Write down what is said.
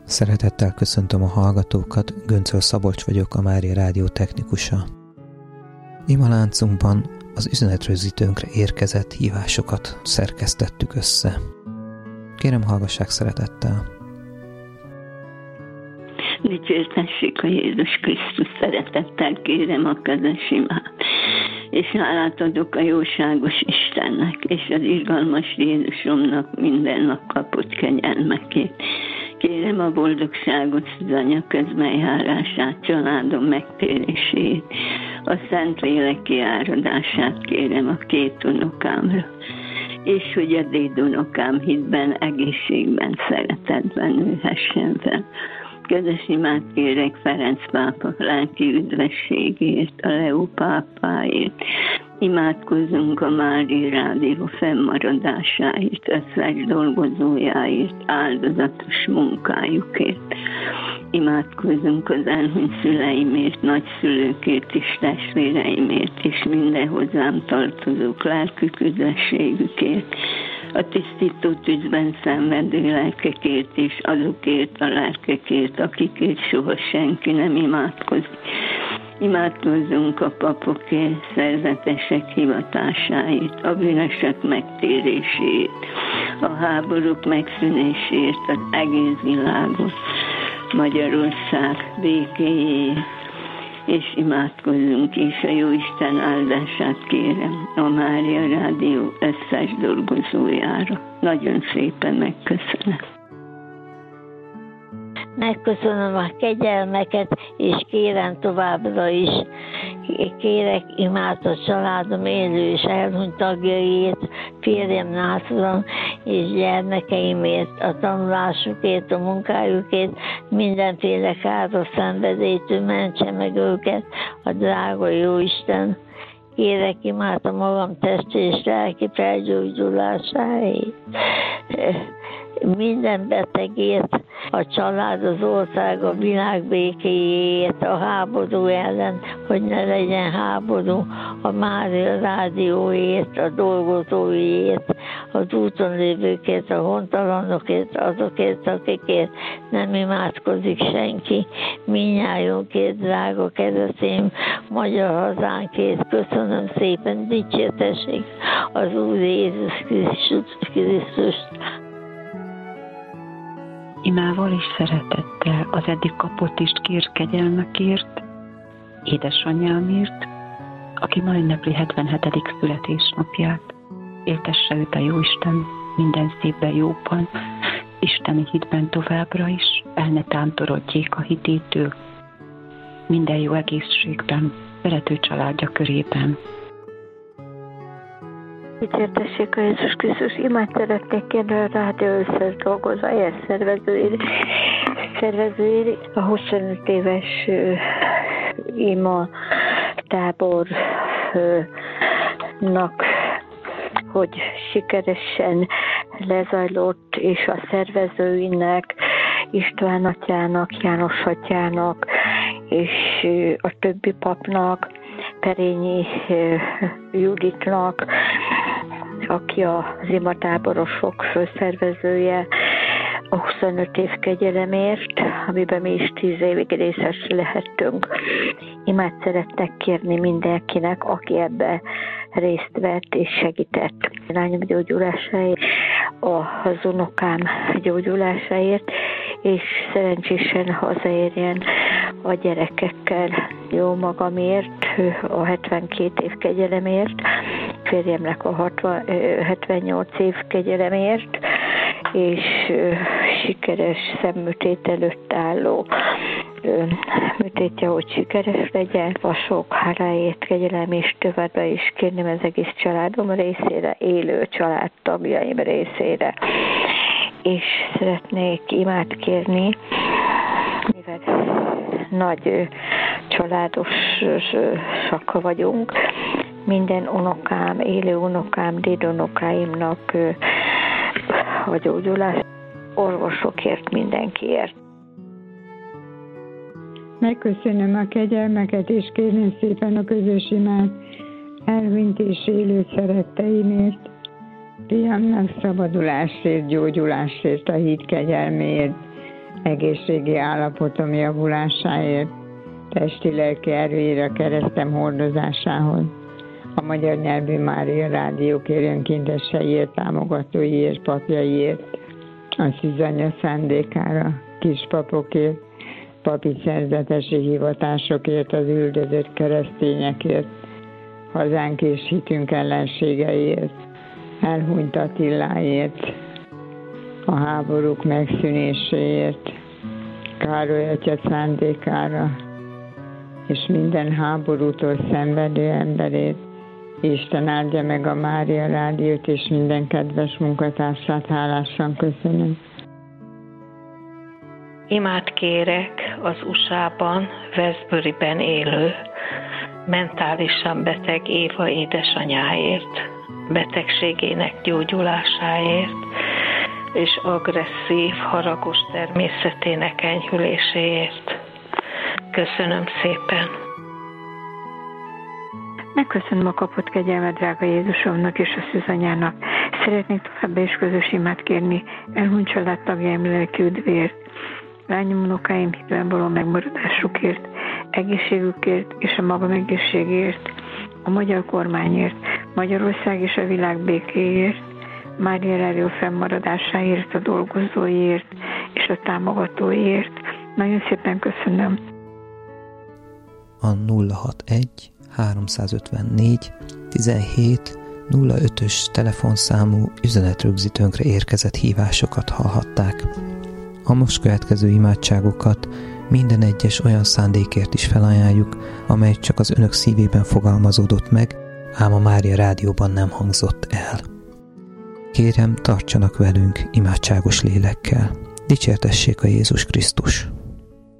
Szeretettel köszöntöm a hallgatókat, Göncöl Szabolcs vagyok, a Mária Rádió technikusa. Ima láncunkban az üzenetrögzítőnkre érkezett hívásokat szerkesztettük össze. Kérem, hallgassák szeretettel! Dicsértessék a Jézus Krisztus, szeretettel kérem a közös imát, és hálát adok a jóságos Istennek, és az irgalmas Jézusomnak minden nap kapott kegyelmekét. Kérem a boldogságot, az anya közbenjárását, családom megtérését, a Szentlélek kiáradását kérem a két unokámra, és hogy a dédunokám hitben, egészségben, szeretetben nőhessen fel. Közös imát kérek Ferenc pápa lelki üdvességért, a Leó pápáért. Imádkozzunk a Mária Rádió fennmaradásáért, összes dolgozójáért, áldozatos munkájukért. Imádkozzunk az elhunyt szüleimért, nagyszülőkért és testvéreimért, és minden hozzám tartozók lelkük üdvességükért. A tisztító tűzben szenvedő lelkekért és azokért a lelkekért, akikért soha senki nem imádkozik. Imádkozzunk a papokért, szerzetesek hivatásáért, a bűnösök megtérését, a háborúk megszűnéséért, az egész világot, Magyarország békéjéért, és imádkozzunk is a Jóisten áldását kérem a Mária Rádió összes dolgozójára. Nagyon szépen megköszönöm. Megköszönöm a kegyelmeket, és kérem továbbra is. Kérek imát a családom élő és elhunyt tagjaiért, férjem Nászlom és gyermekeimért, a tanulásukért, a munkájukért, mindenféle káros szenvedélytől mentse meg őket a drága Jóisten. Kérek imát a magam testi és lelki felgyógyulásáért. Minden betegért, a család, az ország, a világ békéjéért, a háború ellen, hogy ne legyen háború, a Mária Rádióért, a dolgozóiért, az úton lévőkért, a hontalanokért, azokért, akikért nem imádkozik senki, mindnyájunkért, drága keresztém, magyar hazánkért. Köszönöm szépen, dicsértessék az Úr Jézus Krisztust. Imával és szeretettel az eddig kapott is kér kegyelmekért, édesanyámért, aki ma ünnepli 77. születésnapját. Éltesse őt a Jóisten minden szépben, jóban, isteni hitben továbbra is, el ne tántorodjék a hitétől, minden jó egészségben, szerető családja körében. Dicsértessék a Jézus Krisztus, imát szeretnék kérni a rádió összes dolgozóért, szervezőért, a 25 éves ima tábornak, hogy sikeresen lezajlott, és a szervezőinek, István atyának, János atyának, és a többi papnak, Perényi Juditnak, aki az imatáborosok főszervezője, a 25 év kegyelemért, amiben mi is 10 évig részes lehettünk. Imát szerettek kérni mindenkinek, aki ebbe részt vett és segített. Lányom gyógyulásáért, az unokám gyógyulásáért, és szerencsésen hazaérjen a gyerekekkel, jó magamért, a 72 év kegyelemért, férjemnek a 78 év kegyelemért, és sikeres szemműtét előtt álló műtétje, hogy sikeres legyen, a sok háláért, kegyelem és továbbra is kérném az egész családom részére, élő családtagjaim részére. És szeretnék imát kérni, mivel nagy családos sakka vagyunk, minden unokám, élő unokám, dédunokáimnak a gyógyulás, orvosokért, mindenkiért. Megköszönöm a kegyelmeket, és kérném szépen a közös imát elhunyt és élő szeretteimért, fiamnak szabadulásért, gyógyulásért, a hit kegyelméért, egészségi állapotom javulásáért, testi-lelki erőire a keresztem hordozásához, a magyar nyelvű Mária rádiók önkénteseiért, támogatóiért, papjaiért, a szűzanya szándékára, kispapokért, papi szerzetesi hivatásokért, az üldözött keresztényekért, hazánk és hitünk ellenségeiért, elhunyt Attiláért, a háborúk megszűnéséért, Károly atya szándékára, és minden háborútól szenvedő emberét. Isten áldja meg a Mária rádiót, és minden kedves munkatársát hálásan köszönöm. Imát kérek az USA-ban, Westburyben élő, mentálisan beteg Éva édesanyáért, betegségének gyógyulásáért, és agresszív, haragos természetének enyhüléséért. Köszönöm szépen! Megköszönöm a kapott kegyelmet drága Jézusomnak és a szűzanyának. Szeretnék továbbá is közös imát kérni elhunyt családtagjaim lelki üdvért, lányom, unokáim hitben való megmaradásukért, egészségükért és a magam egészségért, a magyar kormányért, Magyarország és a világ békéért, Mária rádió fennmaradásáért, a dolgozóiért és a támogatóiért. Nagyon szépen köszönöm. A 061 354 17 05-ös telefonszámú üzenetrögzítőnkre érkezett hívásokat hallhatták. A most következő imádságokat minden egyes olyan szándékért is felajánljuk, amely csak az önök szívében fogalmazódott meg, ám a Mária rádióban nem hangzott el. Kérem, tartsanak velünk imádságos lélekkel. Dicsértessék a Jézus Krisztus!